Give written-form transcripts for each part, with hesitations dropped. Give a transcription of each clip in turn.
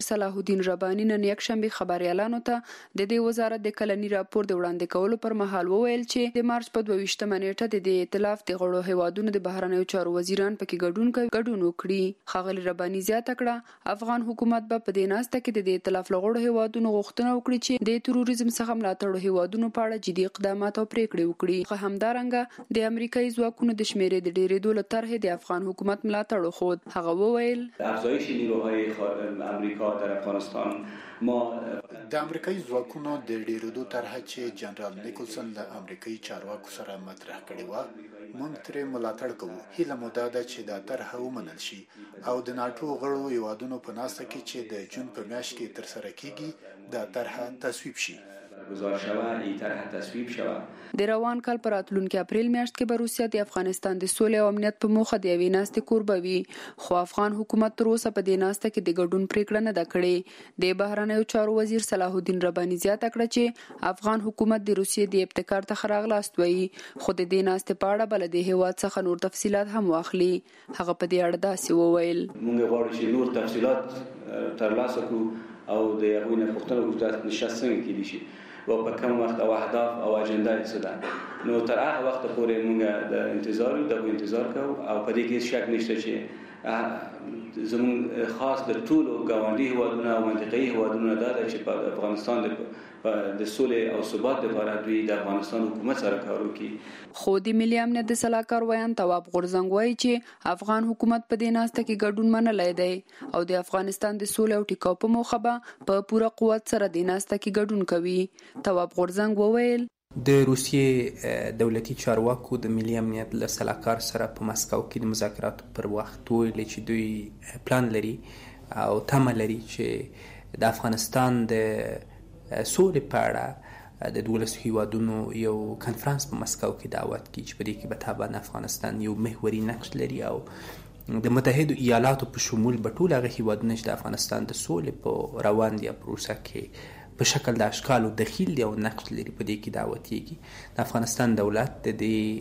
صلاح الدین رباني نن یکشنبه خبريالانو ته د دې وزارت د کلنی راپور د وړاندې کولو پر مهال وویل چې د مارچ په 22مه نیټه د دې ائتلاف د غړو هیوادونو د بهرنیو چارو وزیران پکې ګډون وکړي. ښاغلي رباني زیاته کړه افغان حکومت به په دې ناسته کې د دې ائتلاف له غړو هیوادونو غوښتنه وکړي چې د تروریزم څخه ملاتړ هیوادونو په اړه جدي اقدامات او پریکړې وکړي. همدارنګه د امریکایي ځواکونو د شمیرې د ډیرېدو له طرحې د افغان حکومت ملاتړ وخود. هغه وویل افزایش نیروهای امریکا در افغانستان ما د امریکایي ځواکونو د ډیرېدو طرحه چې جنرال نیکلسن له امریکایي چارواکو سره مطرح کړې و موږ ترې ملاتړ کوو. هیله مو دا ده چې دا طرحه ومنل شي او د ناټو غړو هیوادونو په ناسته کې چې د جون په میاشت کې ترسره کیږي دا طرحه تصویب شي. د روان کال پر راتلونکي اپریل میاشت کې به روسیا د افغانستان د سولې او امنیت په موخه د یوې ناستې کوربه وي، خو افغان حکومت تر اوسه په دې ناسته کې د ګډون پریکړه نه ده کړې. د بهرنیو چارو وزیر صلاح الدین رباني زیاته کړه چې افغان حکومت د روسیې د ابتکار ته راغلاست وایي، خو د دې ناستې په اړه بل د هیواد څخه نور تفصيلات هم واخلي. هغه په دې اړه داسې وویل: موږ غواړو چې نور تفصيلات ترلاسه کړو او د هغوی نه پوښتنه وکړو چې نشست څنګه کېدی شي و په کوم وخت او اهداف او اجنډا یې څه ده. نو تر هغه وخت پورې موږ د انتظار کوو او په دې کې شک نشته چې زموږ خاص د ټولو ګاونډي هیوادونو او منطقه‌ایي هیوادونو دا ده چې په افغانستان د سولې او ثبات لپاره دوی د افغانستان حکومت سره کار وکړي. خو د ملي امنیت د سلاکار ویان تواب غورزنګ وایي چې افغان حکومت په دې ناسته کې ګډون منلی دی او د افغانستان د سولې او ټیکاو په موخه به په پوره قوت سره د ناسته کې ګډون کوي. تواب غورزنګ وویل: د روسیې دولتي چارواکو د ملي امنیت له سلاکار سره په مسکو کې د مذاکراتو پر وخت ویل چې دوی پلان لري او تمه لري چې د افغانستان د سولې په اړه د 12 هیوادونو یو کنفرانس په مسکو کې دعوت کړي چې په دې کې به طبعا افغانستان یو محوري نقش لري او د متحده ایالاتو په شمول به ټول هغه هیوادونه چې د افغانستان د سولې په روان دي پروسه کې په شکل د اشکال او دخیل دی او نقش لري په دې کې دعوتېږي. د افغانستان دولت د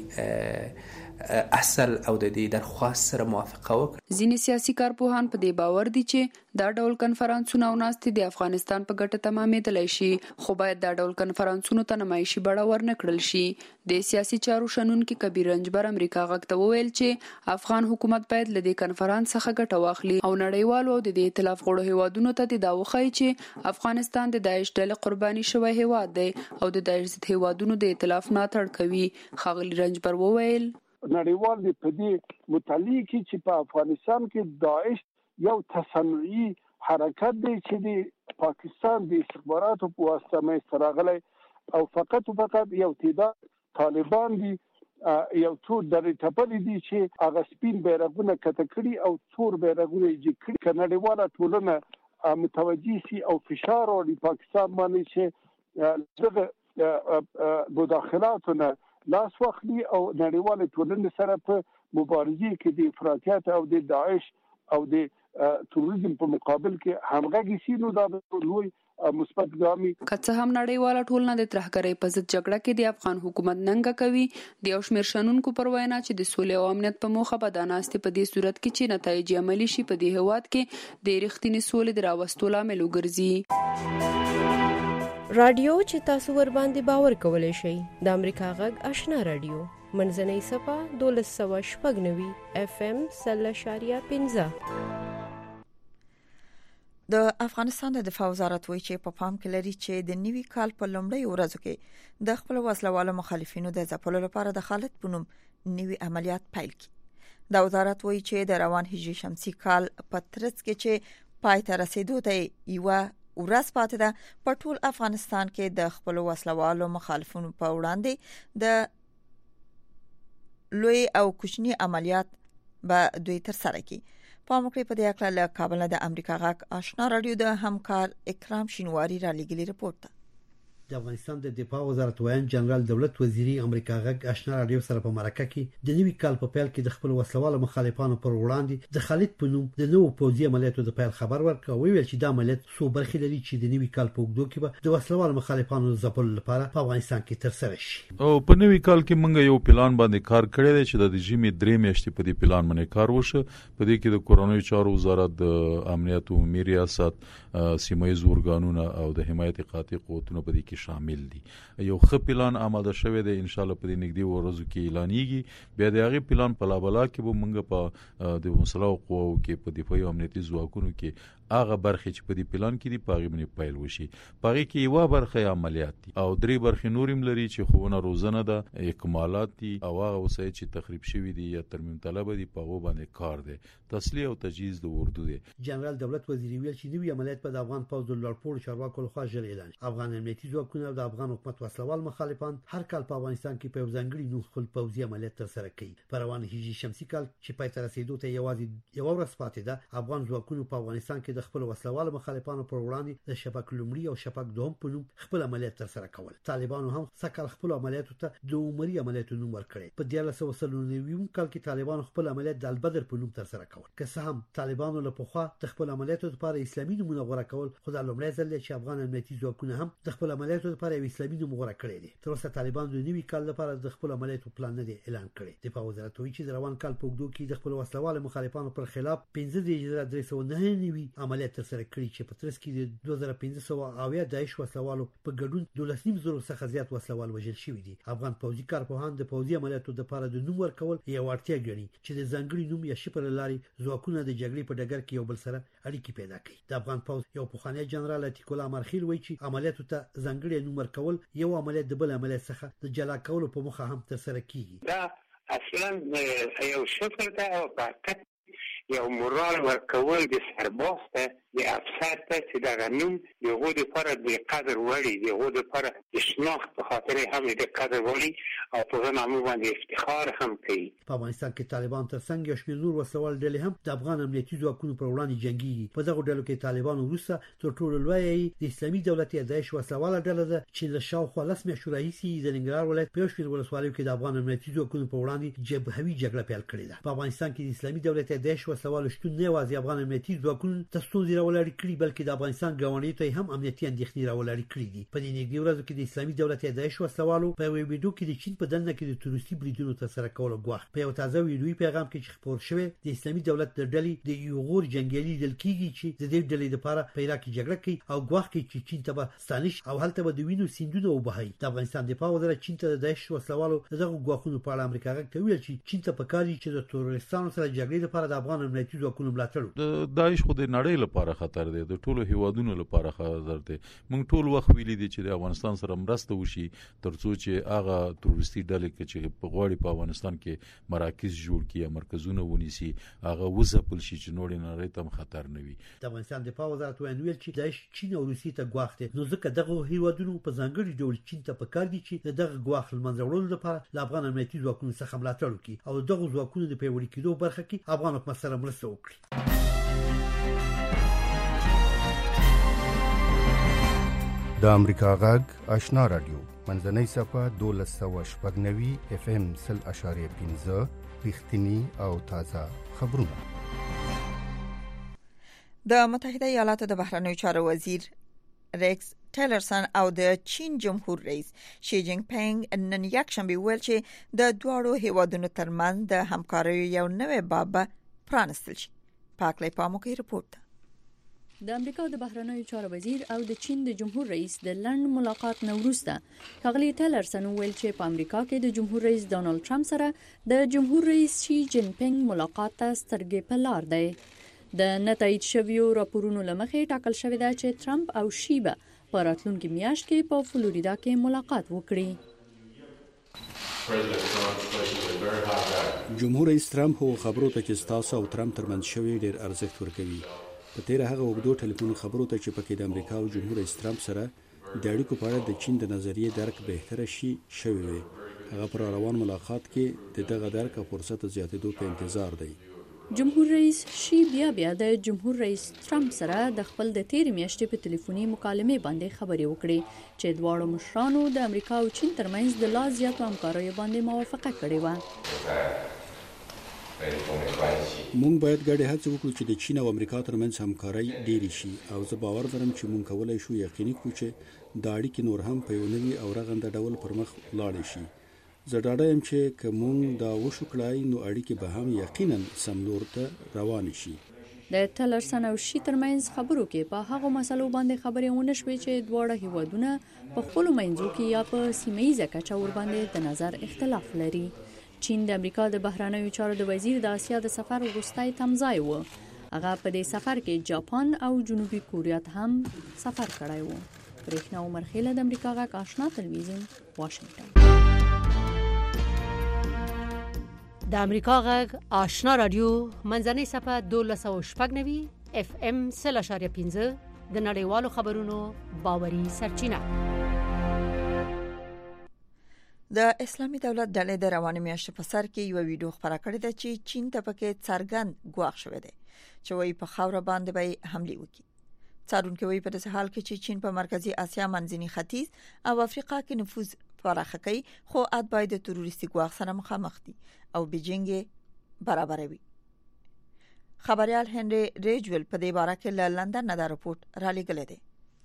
دې اصل او د دې درخواست سره موافقه وکړه. ځینې سیاسي کارپوهان په دې باور دي چې دا ډول کنفرانسونه او ناستې د افغانستان په ګټه تمامېدلی شي، خو باید دا ډول کنفرانسونو ته نمایشي بڼه ورنه کړل شي. د سیاسي چارو شنونکي کبیر رنجبر امریکا غږ ته وویل چې افغان حکومت باید له دې کنفرانس څخه ګټه واخلي او نړیوالو او د دې ائتلاف غړو هیوادونو ته د دا وښایي چې افغانستان د داعش ډلې قرباني شوی هیواد دی او د داعش ضد هیوادونو د ائتلاف ملاتړ کوي. ښاغلي رنجبر وویل: نړیوال دی په دې مطالعه کې چې په افغانستان کې داعش یو تصنعي حرکت دی چې د پاکستان د استخباراتو په واسطه مې راغلی او فقط یو تعداد طالبان دي یو څو درې ټپلې دي چې هغه سپین بیرغونه کته کړي او تور بیرغونه یې کړي. که نړیواله ټولنه متوجه سي او فشار ورکړي پاکستان باندې چې دغه مداخلاتونه لاس واخلي او نړیواله ټولنه سره په مبارزه کې د افراطیت او د داعش او د تروریزم په مقابل کې همغږي شي، نو دا لوی مثبت ګامي. که څه هم نړیواله ټولنه د ترهګرۍ په ضد جګړه کې د افغان حکومت ننګه کوي، د یو شمېر شنونکو پر وینا چې د سولې او امنیت په موخه به دا ناستې په دې صورت کې چې نتایج عملي شي په دې هیواد کې د رښتینې سولې د راوستو لامل وګرځي. رادیو چې تاسو ور باندې باور کولای شئ د امریکا غږ آشنا رادیو منځنۍ صفه 1296 FM 0.15. د افغانستان د دفاع وزارت وایي چې په پام کې لري چې د نوي کال په لومړۍ ورځو کې د خپل وسلوالو مخالفینو د ځپلو لپاره د خالد بنوم نوي عملیات پیل کړي. د وزارت وایي چې د روان هجري شمسي کال په ترڅ کې چې پای ته رسیدو ته یو ورځ پاتې ده، په ټول افغانستان کې د خپل وسلوالو مخالفینو په وړاندې د لوی او کوچني عملیات به دوی تر سره کړي. په موقع په دې اړه له کابل د امریکا غږ آشنا رادیو د همکار اکرام شینواری را لګیلی رپورت ده. د افغانستان د دفاع وزارت وایي جنرال دولت وزیری امریکا غږ آشنا رادیو سره په مرکه کې د نوي کال په پیل کې د خپل وسلوال مخالفانو پر وړاندې د خالد په نوم د نوو پوځي عملیاتو د پیل خبر ورکړ او ویل چې د عملیات څو برخې لري چې د نوي کال په اوږدو کې به د وسلوال مخالفانو ځپلو لپاره په افغانستان کې ترسره شي. او په نوي کال کې موږ یو پلان باندې کار کړی دی چې د ژمي 3 میاشتې په دې پلان باندې کار وشو. په دې کې د کورونی چارو وزارت د امنیت عمومي ریاست سیمایي اورګانونه او د حمایت قاطع قوتونو په دې کې شامل دي. یو ښه پلان آماده شوی دی، ان شاء الله په دې نږدې ورځو کې اعلانېږي. بیا د هغه پلان په لابلا کې به موږ په د مسلح قواو کې په دفاعي امنیتي ځواکونو کې هغه برخې چې په دې پلان کې دي پاغي باندې پیل وشي. پاغي کې یو برخه عملیات دي او 3 برخې نورم لري چې خوونه روزنه ده، اکمالات دي او هغه وسایل چې تخریب شوی دي یا ترمیم طلب دي په هغه باندې کار دی، تسلیح او تجهیز د اردو دی. جنرال دولت وزیر ویل چې نوی عملیات په افغان پوځ د لوړپوړو چارواکو لخوا ژر اعلان شي. افغان امنیتي ځواکونه او د افغان حکومت وسلوال مخالفان هر کال په افغانستان کې په ځانګړي نوم خپل پوځي عملیات ترسره کوي. په روان هجري شمسي کال چې پای ته رسیدو ته یوازې یو ورځ پاتې ده، افغان ځواکونو په افغانستان کې د خپل وسلوال مخالفانو پر وړاندې د شپږ لومړي او شپږ دوهم په نوم خپل عملیات ترسره کول. طالبانو هم سکه خپل عملیاتو ته د عمري عملیاتو نوم ورکړي. په 1990 کال کې طالبانو خپل عملیات د البدر په نوم ترسره کول. که څه هم طالبانو له پخوا د خپل عملیاتو لپاره اسلامي نومونه غوړه کول، خو د لومړي ځل چې افغان امنیتي ځواکونه هم د خپل عملیاتو لپاره یو اسلامي نوم غوړه کړی دی. تر اوسه طالبان د نوي کال لپاره د خپل عملیاتو پلان نه دی اعلان کړی. دفاع وزارت وایي چې د روان کال په اوږدو کې د خپل وسلوال مخالفانو پر خلاف 15,309 عملیات ترسره کړي چې په ترڅ کې د 2500 داعش وسلوالو په ګډون 12,000 څخه زیات وسلوال وژل شوي دي. افغان پوځي کارپوهان د پوځي عملیاتو لپاره د نوم ورکول یو اړتیا ګڼي چې د ځانګړي نوم یا شپه لاري ځواکونه د جګړې په ډګر کې یو بل سره اړیکې پیدا کوي. د افغان پوځ یو پخوانی جنرال عتیق الله مرخیل وایي چې عملیاتو ته ځانګړي نوم ورکول یو عملیات د بل عملیات څخه د جلا کولو په موخه هم ترسره کیږي. دا اصلا یو شکل ده او فقط یو مورال ورکول د سرباز ته د افسر ته چې دا غنوم دغه لپاره د قدر وړي، دغه لپاره د شناخت په خاطر هم د قدر وړي او په نامه باندې افتخار هم کوي. په افغانستان کې طالبان ترڅنګ یو شمېر نور وسوال ډلې هم د افغان امنیتي ځواکونو پر وړاندې جنگي. په دغه ډلو کې طالبان وروسته تر ټولو لوی د اسلامي دولت یا داعش وسوال ډله ده چې له شاوخوا 10 میاشتې راهیسې د ننګرهار ولایت په شمېر ولسوالیو کې د افغان امنیتي ځواکونو پر وړاندې جبهوي جګړه پیل کړې ده. په افغانستان کې د اسلامي دولت یا داعش وسوال شتون نه یوازې افغان امنیتي ځواکونو ته ستونزې راولري کړي، بلکې د افغانستان ګاونډیو ته هم امنیتي اندېښنې راولري کړي دي. په دې نږدې ورځو کې د اسلامي دولت یا داعش وسوالو په یو ویډیو کې د چین په دننه کې د تروریستي بریدونو ترسره کولو غواړي. په یو تازه ویډیوي پیغام کې چې خپور شوی د اسلامي دولت د ډلې د یوغور جنگیالي دل کېږي چې د دې ډلې لپاره په عراق کې جګړه کوي او غواړي چې چین ته به ستانش او هلته به د وینو سیندونه وبهي. د افغانستان دفاع وزارت چین ته د داعش وسوالو دغه غواخونو په اړه امریکا غږ ته ویل چې چین ته پکاري چې د تروریستانو سره جګړې لپاره د افغان امنیتي ځواکونو ملاتړ وکړي. داعش خو د نړۍ لپاره خطر دی، د ټولو هیوادونو لپاره خطر دی. موږ ټول وخت ویلي دي چې د افغانستان سره مرسته وشي ترڅو چې هغه تروریستي ډلې چې په غواړي په افغانستان کې مراکز جوړ کړي، مرکزونه ونیسي، هغه وځپل شي چې نور نړۍ ته خطر نه وي. د افغانستان دفاع وزارت ویل چې داعش چین او روسیې ته غواخته، نو ځکه دغه هیوادونو په ځانګړي ډول چین ته پکار دي چې دغه غواخ لمنځه وړلو لپاره د افغان امنیتي ځواکونو څخه ملاتړ وکړي او دغه ځواکونو د پیوړي کېدو برخه کې افغان حکومت سره مرسته وکړي. د امریکا غږ آشنا رادیو منځنۍ صفه 1290 FM 0.5 رښتینی او تازه خبرونه. د متحده ایالاتو د بهرنیو چارو وزیر ریکس ټیلرسن او د چین جمهور رئیس شي جینګ پینګ نن یکشنبه ویل چې د دوه هیوادونو ترمنځ د همکارۍ یو نوې باب پرانستل شي. پاکلې پاموکي رپورت. د امریکا د بهرنیو چارو وزیر او د چین د جمهور رئیس د لند ملاقات نو وروسته ښاغلي ټیلرسن ویل چې په امریکا کې د جمهور رئیس ډونالد ټرمپ سره د جمهور رئیس شي جین پینګ ملاقات ته سترګې په لار دی. د نتایج شویو راپورونو لمخې ټاکل شوی دی چې ټرمپ او شي به په راتلونکي میاشت کې په فلوریدا کې ملاقات وکړي. جمهور رئیس ټرمپ هو خبرو ته چې تاسو او ټرمپ ترمنځ شوی ډیر ارزښت ورکوي. په تیر هغه وګړو ټلیفون خبرو ته چې پکې د امریکا او جمهور رئیس ټرمپ سره د اړیکو په اړه د چین د نظریې درک بهتره شي شوی وي. هغه پر روان ملاقات کې دغه درک او فرصت زیاتېدو په انتظار دی. جمهور رئیس شي بیا د جمهور رئیس ترامپ سره د خپل د تیر میاشتې په ټلیفوني مکالمې باندې خبرې وکړې چې دواړو مشرانو د امریکا او چین ترمنځ د لا زیاتو همکاریو باندې موافقه کړې و. مونږ باید ګډه هڅه وکړو چې د چین او امریکا ترمنځ همکاري ډېرې شي او زه باور لرم چې مونږ کولای شو یقیني کړو چې د اړیکې نور هم په یو نوي او رغنده ډول پرمخ لاړ شي. زه ډاډه یم چې که مونږ دا وشو کړای نو اړیکې به هم یقینا سملور ته روان شي. د تلرسن او شي ترمنځ خبرو کې په هغو مسلو باندې خبرې ونه شوې چې دواړه هیوادونه په خپل منځو کې یا په سیمه ییزه کچه ور باندې د نظر اختلاف لري. چین د امریکا د بهرنیو چارو د وزیر د آسیا د سفر وروستی تمځای و. هغه په دې سفر کې جاپان او جنوبي کوریا ته هم سفر کړی و. برېښنا عمر خیله د امریکا غږ آشنا تلویزیون واشنگټن. د امریکا غږ آشنا رادیو منځنۍ صفحه 1290 FM 0.15 د نړیوالو خبرونو باوري سرچینه. د اسلامي دولت ډلې د رواني میاشتې په سر کې یو ویډیو خبره کړې ده چې چین ته پکې څرګند ګواښ شوی دی چې وایي په خاوره باندې به حمله وکړي. څارونکو وایي په داسې حال کې چې چین په مرکزی اسیا، منځني ختیځ او افریقا کې نفوذ پراخه کوي، خو اتباع د تروریستي ګواښ سره مخامخ دي او بیجینګ برابروي. خبريال هنري ریجول په دې باره کې له لندن نه دا رپورټ را لېږلی دی.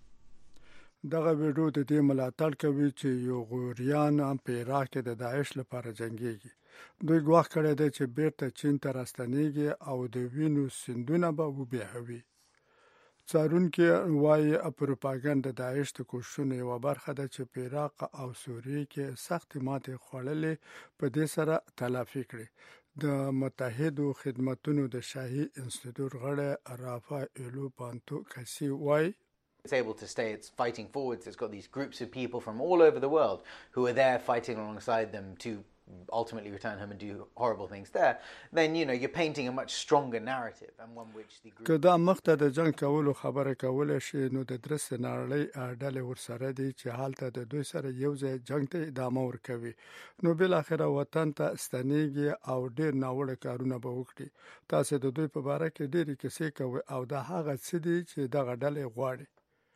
دغه ویډیو د دې ملاتړ کوي چې یو غوریان په عراق کې د داعش لپاره جنگيږي. دوی ګواښ کړی دی چې بیرته چین ته راستنیږي او د وینو سیندونه به وبهوي. څارونکو وايي پروپاګاندا د داعش د کوششونو یوه برخه ده چې په عراق او سوریه کې سخت ماتې خوړلې په دې سره تلافي کړي. د متحدو خدماتو د شاهي انسټیټیوټ غړی رافائیلو پانتو کسی وايي It's able to stay, it's fighting forwards, it's got these groups of people from all over the world who are there fighting alongside them to ultimately return home and do horrible things there, then, you know, you're painting a much stronger narrative and one which the group... که دا مخته د جنگ کولو خبره کولای شي نو د درس نړۍ ډلې ورسره دي چې حالته د دوی سره یو ځای جنگ ته ادامه ورکوي، نو بل اخره وطن ته ستنېږي او ډیر ناوړه کارونه به وکړي. تاسو د دوی په باره کې ډېری کیسې کوي او دا هغه څه دي چې دغه ډلې غواړي.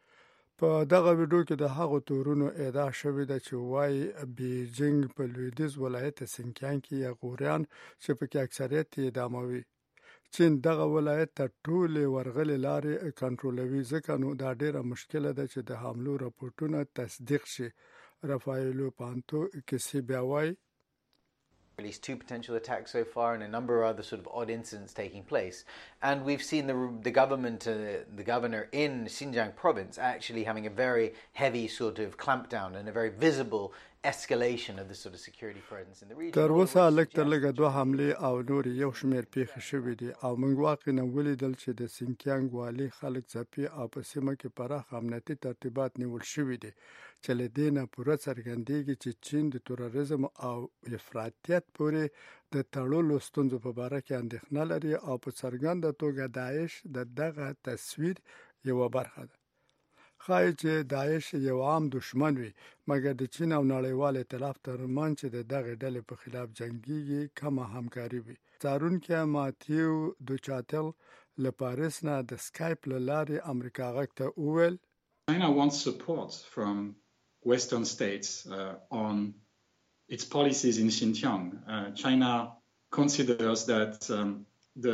په دغه ویډیو کې د هغو تورونو ادعا شوې ده چې وايي بیجینګ په لویدیځ ولایت سینکیانګ کې غوریان چې پکې اکثریت اعداموي. چین دغه ولایت ته ټولې ورغلې لارې کنټرولوي، ځکه نو دا ډیره مشکله ده چې د حملو راپورټونه تصدیق شي. رافائیلو پانتو کسی بیا وايي released 2 potential attacks so far and a number of other sort of odd incidents taking place. And we've seen the government, the governor in Xinjiang province actually having a very heavy sort of clampdown and a very visible escalation of the sort of security presence in the region. تر اوسه لږه دوه حملې او نور یو شمېر پیښې شوې دي او موږ واقعا ولیدل چې د سینکیانګ والي خلک ځپي او په سیمه کې پراخ امنیتي ترتیبات نیول شوي دي چې له دې نه پوره څرګندېږي چې چین د تروریزم او افراطیت پورې د تړلو ستونزو په باره کې اندېښنه لري او په څرګنده توګه داعش دغه تصویر یوه برخه ده. ښایي چې داعش یو عام دشمن وي، مګر د چین او نړیوال ائتلاف ترمنځ چې د دغه ډلې په خلاف جنګیږي کمه همکاري وي. څارونکی ماتیو دوچاتل له پاریس نه د سکایپ له لارې امریکا غږ ته وویل China wants support from Western states on its policies in Xinjiang. China considers that the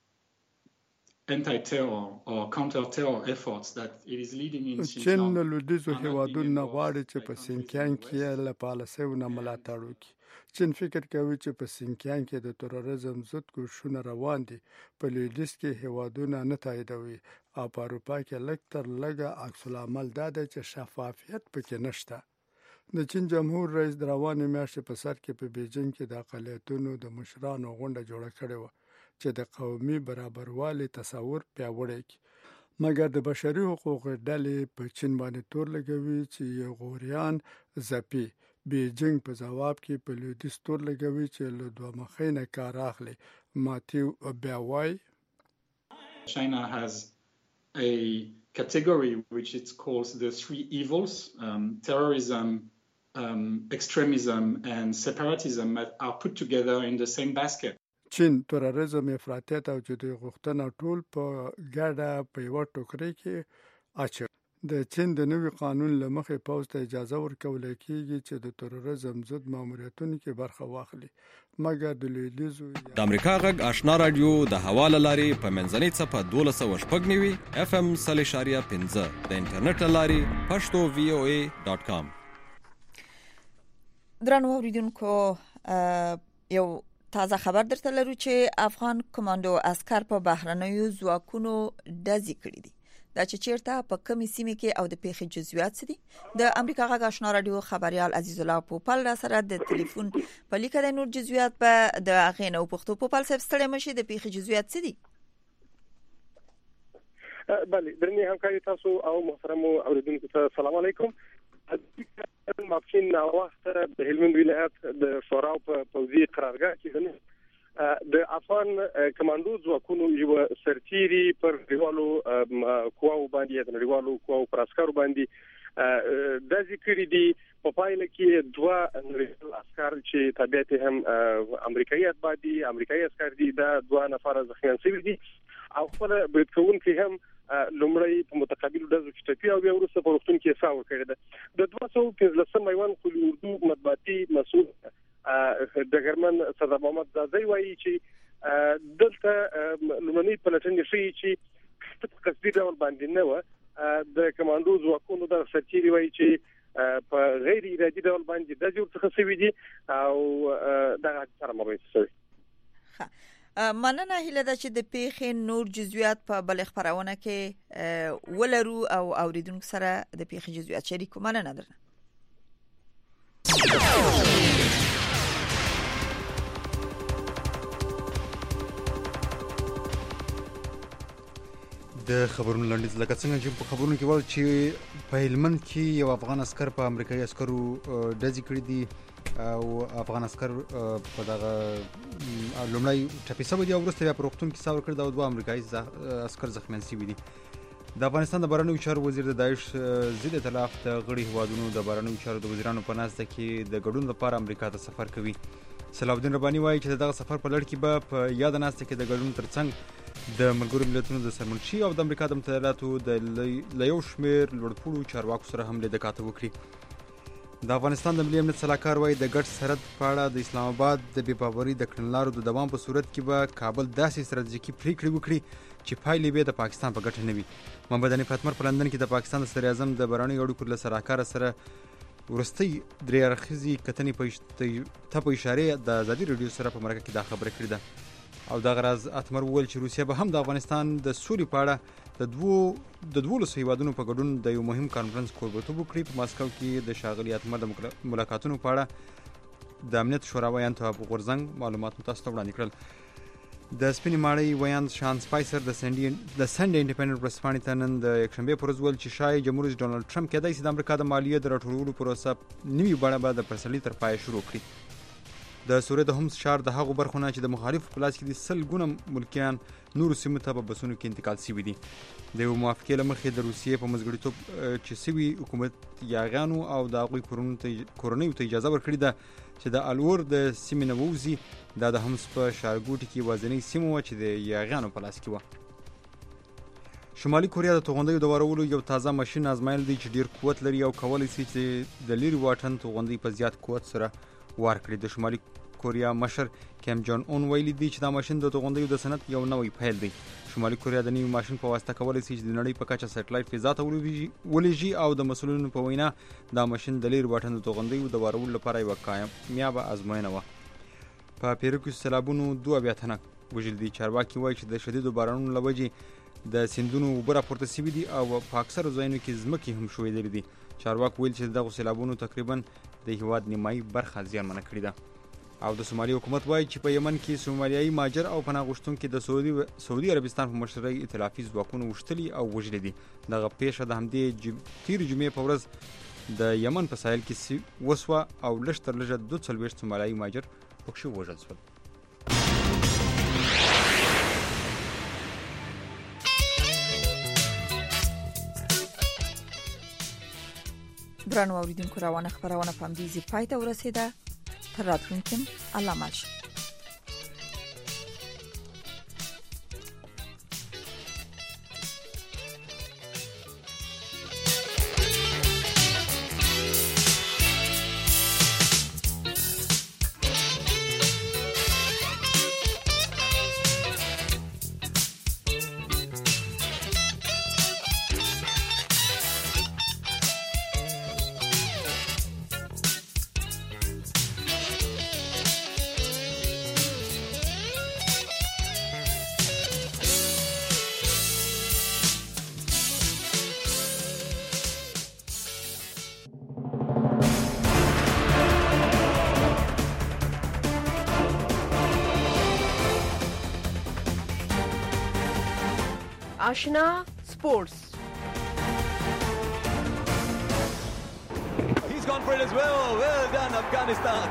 anti-terror or counter-terror efforts that it is leading in Xinjiang. چین له لویدیځو هیوادونو غواړي چې په سینکیانګ کې له پالیسیو نه ملاتړ وکړي. چین فکر کوي چې په سینکیانګ کې د تروریزم ضد کوششونه روان دي. په لویدیځ کې هیوادونه نه تاییدوي او په اروپا کې لږ تر لږه عکس العمل دا دی چې شفافیت پکې نشته. د چین جمهور رئیس د روانې میاشتې په سر کې په بیجینګ کې د اقلیتونو د مشرانو غونډه جوړه کړې وه چې د قومي برابروالي تصور پیاوړی کړي. مګر د بشري حقوقو ډلې په چین باندې تور لګوي چې غوریان ځپي. بیجینګ په ځواب کې په لویدیځ تور لګوي چې له دوه مخې نه کار اخلي. ماتیو بیا وايي China has a category which it calls the three evils, terrorism, extremism and separatism are put together in the same basket. چین تروریزم افراطیت او جدي غوښتنه ټول په ګډه په یو ټوکري کې اچي. د چین د نوي قانون لمخې پوز ته اجازه ورکول کېږي چې د تروریزم ضد ماموریتونو کې برخه واخلي، مګر د لویدیځو د امریکا غږ آشنا رادیو د حواله لاري په منځنۍ صفه 1290 FM 0.5 د انټرنیټ لاري pashto.voa.com. درنو اوریدونکو یو تازه خبر درته لرو چې افغان کمانډو عسكر په بهرنیو ځواکونو ډزې کړې دي. دا چې چیرته په کمی سیمه کې او د پیښې جزئیات څه دي د امریکا غږ آشنا رادیو خبريال عزیز الله پوپل را سره د ټلیفون په لیکه نور جزئیات په د اغینه او پښتو پوپل صاحب ستړي مشي د پیښې جزئیات څه دي؟ بله درنې همکاري تاسو او محترم اوریدونکو ته السلام علیکم. مافچین وخت د هلمند ولایت د شوراو په پوزي قرارګاه کې د افغان کمانډو ځواکونو یو سرتيري پر دیوالو قواو باندې د نړیوالو قواو پر عسکرو باندې د ذکر دي په پایله کې دوه نړیوال عسكر چې تابعیت هم امریکایي اتباعي امریکایي عسكر دي د دوه نفر ځخیان شوي دي او خپل بریټکون کې هم لومړی په متقابل ډزو کې ټپي او بیا وروسته په وختونو کې ساو کړی ده. د 215 میوان کلی اردو مطبوعاتي مسؤل د ګرمن صدر محمد زازي وایي چې دلته لومړنی پلټنې شي چې په قصدي ډول باندې نه و د کمانډو ځواکونو د سرتيري وایي چې په غیر ارادي ډول باندې د جوړ څخه سوي دي او دغه سره مباحث شوی. مننه هیله ده چې د پیښې نور جزئیات په بل خبرونه کې ولرو او اوریدونکو سره د پیښې جزئیات شریکو. مننه درنه. د خبرونو لنډیز لکه څنګه چې په خبرونو کې ول چې په هلمند کې یو افغان عسكر په امریکایي عسکرو ډزې کړې دي او افغان عسكر په دغه لومړی ټپي شوی دی او وروسته بیا په روغتون کې ساور کړ دا دوه امریکایي عسكر زخمیان شوي دي. د افغانستان د بهرنیو چارو وزیر د داعش ضد ائتلاف د غړي هوادونو د بهرنیو چارو د وزیرانو په ناسته کې د ګډون لپاره امریکا ته سفر کوي. صلاح الدین رباني وایي چې دغه سفر په لړ کې به په یاد ناسته کې د ګډون ترڅنګ د ملګرو ملتونو د سرمنشي او د امریکا د متحداتو د یو شمیر لوړپوړو چارواکو سره هم لیدکاته وکړي. د افغانستان د ملي امنیت سلاکار وایي د ګډ سرحد په اړه د اسلام آباد د بې باورۍ د کړنلارو د دوام په صورت کې به کابل داسې ستراتیژیکي پریکړې وکړي چې پایلې به د پاکستان په ګټه نه وي. محمد حنیف اتمر په لندن کې د پاکستان د صدر اعظم د بهرنیو اړیکو له سلاکار سره ورستۍ درې اړخیزې کتنې ته په اشاره د ازادي رادیو سره په مرکه کې دا خبره کړې ده او دا غرض اتمر وویل چې روسیه به هم د افغانستان د سولې په اړه د 12 هیوادونو په ګډون د یو مهم کانفرنس کوربتوب وکړي. په ماسکو کې د ښاغلي اتمر د ملاقاتونو په اړه د امنیت شورا ویان ته غورځنګ معلومات تاسو ته وړاندې کړل. د سپینې ماړۍ ویان شان سپایسر د سنډي انډیپندنت پرسپانې ته نن د یکشنبه پر ورځ ویل چې شای جمهور رئیس ډونالد ټرمپ کېدای شي د امریکا د مالیې د راټولولو پروسه نوي بڼه به د پرسلي تر پای شروع کړي. د سوریه د هومس ښار د هغو برخونه چې د مخالف په لاس کې د 100 ګونه ملکیان نورو سیمو ته په بسونو کې انتقال شوي دي. د یو موافقې له مخې د روسیې په مزګړیتوب چې سوي حکومت یاغانو او د هغوی کورنیو ته اجازه ورکړې ده چې د الور د سیمې نه ووځي. دا د هومس په ښارګوټي کې یوازینۍ سیمه وه چې د یاغیانو په لاس کې وه. شمالي کوریا د توغندیو د وارولو یو تازه ماشین ازمایل دی چې ډیر قوت لري او کولی شي چې د لیري واټن توغندۍ په زیات قوت سره وار کړي. د شمالي کوریا مشر کیم جون اون ویلي دی چې دا ماشین د توغندیو د صنعت یو نوی پیل دی. شمالي کوریا د نوي ماشین په واسطه کولی شي چې د نړۍ په کچه سټلایټ فضا ته ولېږي او د مسؤلینو په وینا دا ماشین د لیري واټن د توغندیو د وارولو لپاره یوه کامیابه ازموینه وه. په پیرو کې سیلابونو 2 تنه وژل دي. چارواکي وایي چې د شدیدو بارانونو له وجې د سیندونو اوبه راپورته شوي دي او په اکثرو ځایونو کې ځمکې هم ښویېدلې دي. چارواکو ویل چې دغو سیلابونو تقریبا د هېواد نیمایي برخه زیانمنه کړې ده. او د سومالي حکومت وایي چې په یمن کې سومالیایي مهاجر او پناه غوښتونکي د سعودي عربستان په مشرۍ ائتلافي ځواکونو وشتلي او وژلي دي. دغه پیښه د همدې تېرې جمعې په ورځ د یمن په ساحل کې وسوه او لږ تر لږه 42 سومالیایي مهاجر پکښې ووژل شول. درنو اوریدونکو روانه خبرونه په همدې ځای پای ته ورسېده. تر راتلونکي الله مل شي. آشنا سپورتس. He's gone for it as well. Well done, Afghanistan.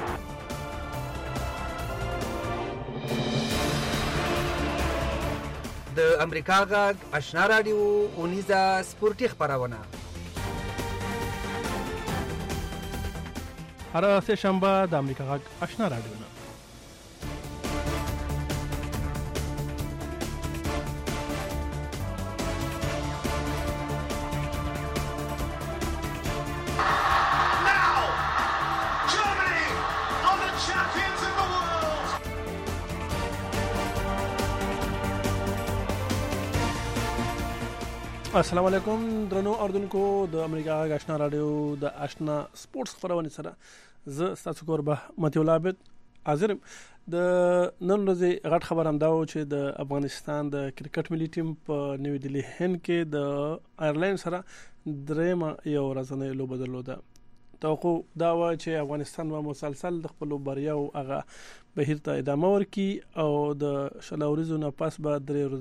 د امریکا غږ آشنا رادیو اونیزه سپورتي خبرونه هر سه شنبه د امریکا غږ آشنا رادیو نه السلام علیکم درنو اردوونکو د امریکا غږ آشنا رادیو د آشنا سپورتس خبرونه سره زه تاسو کوربه متي الله عبد حاضر د نن ورځې غټ خبر هم دا و چې د افغانستان د کرکټ ملي ټیم په نیو دلی هند کې د آیرلند سره درېمه یو ورځنۍ لوبه درلوده. توقع دا و چې افغانستان به مسلسل د خپل بریاو هغه بهیر ته ادامه ورکړي او د شلاوريزو نه پاس به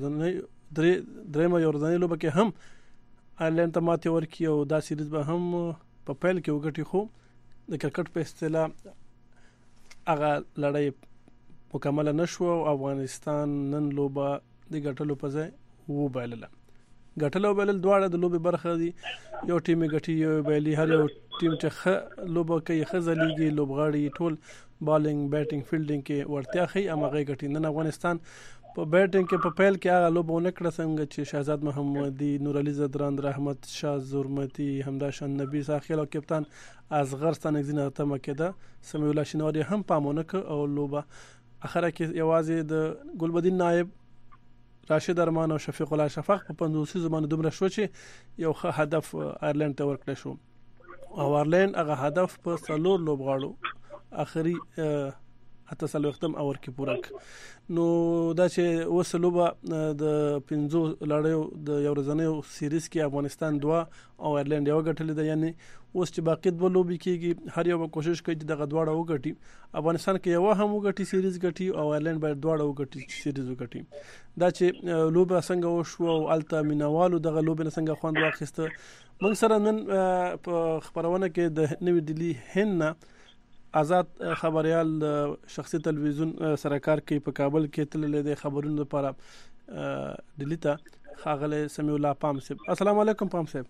درېمه یو ورځنۍ لوبه کې هم آیرلند ته ماتې ورکړي او دا سیریز به هم په پیل کې وګټي، خو د کرکټ په اصطلاح هغه لړۍ مکمل نشو او افغانستان نن لوبه د ګټلو په ځای وبایلله. ګټلو وبایلل دواړه د لوبې برخه دي، یو ټیم ګټي یو وبایلي، هر یو ټیم چې لوبه کوي خزلېږي، لوبغاړي ټول بالینګ بیټینګ فیلډینګ کې ورتیا خي امغه ګټي. نن افغانستان په بیټینګ کې په پیل کې هغه لوبه ونکړه څنګه چې شهزاد محمدي، نور علي زدران، رحمت شاه زورمتی، همداشان نبی ساخیل او کپتان اصغر ستانګزینه تمه کېده. سمیع الله شنواری هم پامونه او لوبه اخره کې یوازې د ګلبدین نائب، راشد ارمان او شفیق الله شفاق په 50 زمانه دومره شو چې یو ښه هدف آیرلند ته ورکړل شو او آیرلند هغه هدف په څلور لوبغاړو اخري اتصال وختم اور کې پورک. نو دا چې وسلوبه د 15 لړیو د یو ورځنۍ سیریز کې افغانستان 2 او آیرلند یو ګټلې ده، یعنی اوس چې باقی د لوبي کېږي هر یو کوشش کوي چې دغه دواړه وګټي. افغانستان کې یو هم وګټي سیریز ګټي او آیرلند باید دواړه وګټي سیریز وګټي. دا چې لوبه څنګه وشو او الته مینوالو دغه لوبه څنګه خوند واخیسته. موږ سره نن په خبرونه کې د نوې دلی هند آزاد خبريال شخصي تلویزیون سره کار کوي په کابل کې تللې د خبرونو لپاره دلی ته خاغله سمیع الله پام صاحب. السلام علیکم پام صاحب.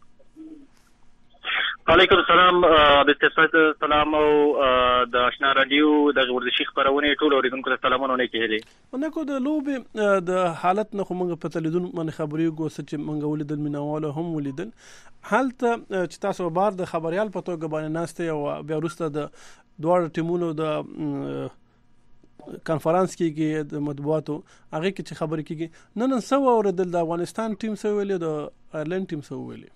وعلیکم السلام. د استفاده سلام او د آشنا رادیو د ورزشي خبرونه ټول اوریدونکو ته سلامونه نه کېږي. نو د لوبې د حالت نه موږ په تلویزیون باندې خبري ګوسه چې موږ ولیدل میناواله هم ولیدل حالت چې تاسو بار د خبريال په توګه باندې ناشته او بیا وروسته د دوه ټیمونو د کانفرنس کې د مطبوعاتو هغه کې چې خبرې کېږي نن سو اوردل د افغانستان ټیم سو ویلې د آیرلند ټیم سو ویلې.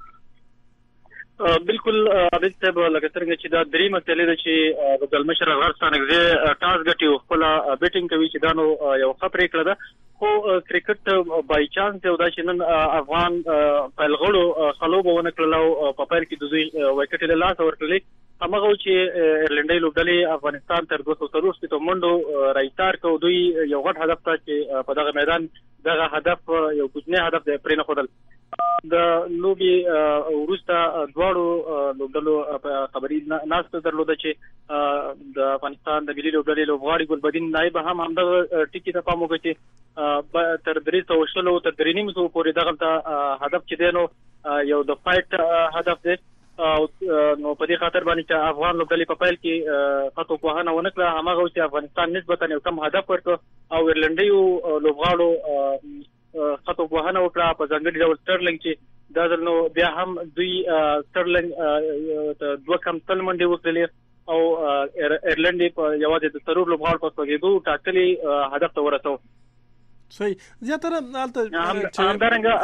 بالکل عبد صاحب لکه څنګه چې دا درې مسلې ده چې د ګلمشر افغانستان کې ټاس ګټي او خپل بیټینګ کوي چې دا نو یو خبرې کړه ده. خو کرکټ بای چانس یو دا چې نن افغان پیلغړو خلوب ونکړلو په پیر کې د دوی وکټ له لاس ورکړلې. همغه چې ایرلندۍ لوبډلې افغانستان تر 230 ته منډو رايتار کو دوی یو غټ هدف ته چې په دغه میدان دغه هدف یو کوچنی هدف د پرې نه خدل د لوبي ورسته دواړو لوبډلو خبري ناشته درلوده چې د افغانستان د ملي لوبډلې لوبغاړي ګلبدین نائب هم همدغه ټکی ته پام وکړي تر 300 تر 350 پورې دغه هدف چې دینو یو د فایټ هدف دی او نو په دې خاطر باندې چې افغان لوبډلې په پیل کې خطو وهانه ونکړه همغه چې افغانستان نسبتا یو کم هدف ورکړ او ایرلندیو لوبغاړو خطو وهانه وکړه په ځانګړي ډول سټرلینګ چې دا ځل نو بیا هم دوی سټرلینګ دوه کم تل منډي وکړلې او ایرلندي په یوازې د ضرور لوبغاړو په توګه ټاکلي هدف ته ورسو. صحیح. زیاتره حالت همدارنګه